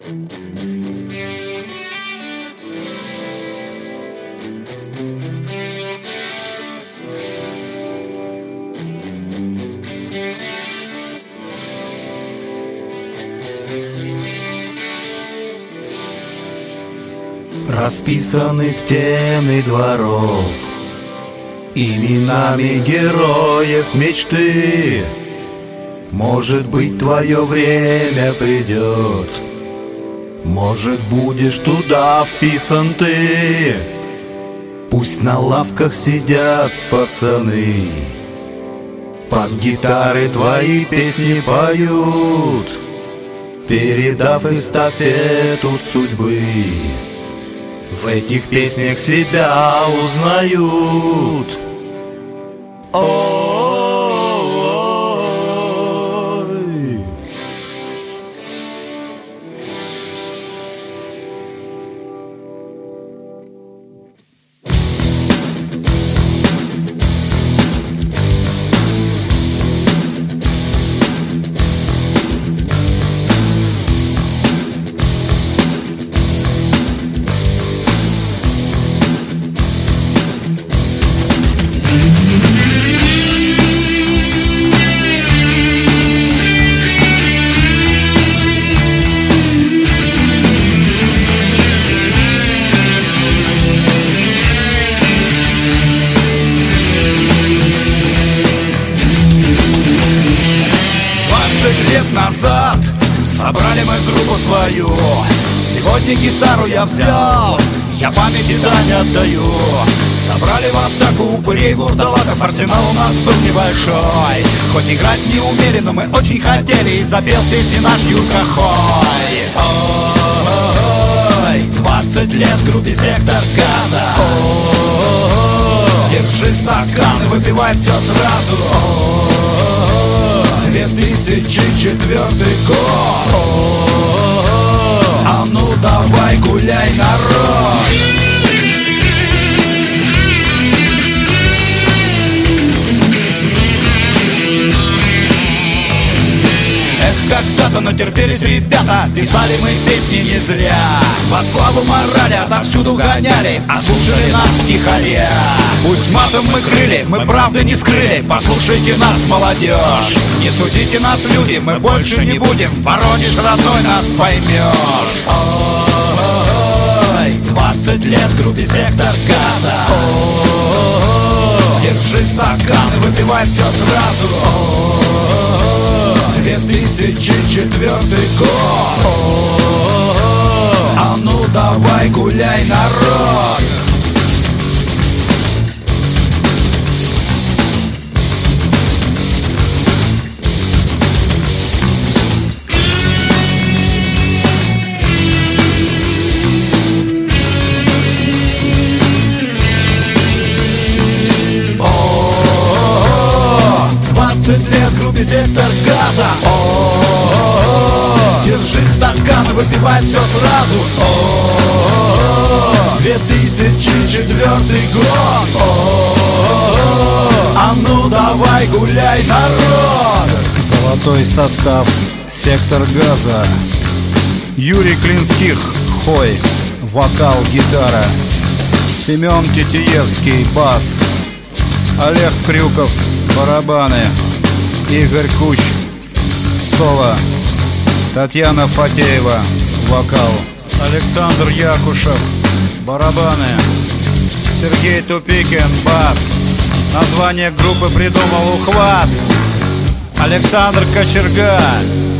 Расписаны стены дворов именами героев мечты. Может быть, твое время придет, может, будешь туда вписан ты. Пусть на лавках сидят пацаны, под гитары твои песни поют, передав эстафету судьбы. В этих песнях себя узнают. Ой. Назад собрали мы группу свою. Сегодня гитару я взял, я памяти дань отдаю. Собрали в атаку упырей, вурдалаков, арсенал у нас был небольшой. Хоть играть не умели, но мы очень хотели, и запел песни наш Юрка Хой. Ой, 20 лет группе «Сектор Газа». Держи стакан и выпивай все сразу. 2004 год. А ну давай гуляй, народ. Когда-то натерпелись ребята, писали мы песни не зря. Во славу морали отовсюду гоняли, а слушали нас втихаря. Пусть матом мы крыли, мы правды не скрыли. Послушайте нас, молодежь, не судите нас, люди, мы больше не будем. Воронеж родной, нас поймешь. Ой, 20 лет группе «Сектор Газа». Держи стакан и выпивай все сразу. 2004 год. А ну давай гуляй, народ. «Сектор Газа». Держи стакан и выпивай все сразу. 2004 год. А ну давай гуляй, народ. Золотой состав «Сектор Газа». Юрий Клинских, Хой, вокал, гитара. Семен Титиевский, бас. Олег Крюков, барабаны. Игорь Куч, соло. Татьяна Фатеева, вокал. Александр Якушев, барабаны. Сергей Тупикин, бас. Название группы придумал «Ухват». Александр Кочерга,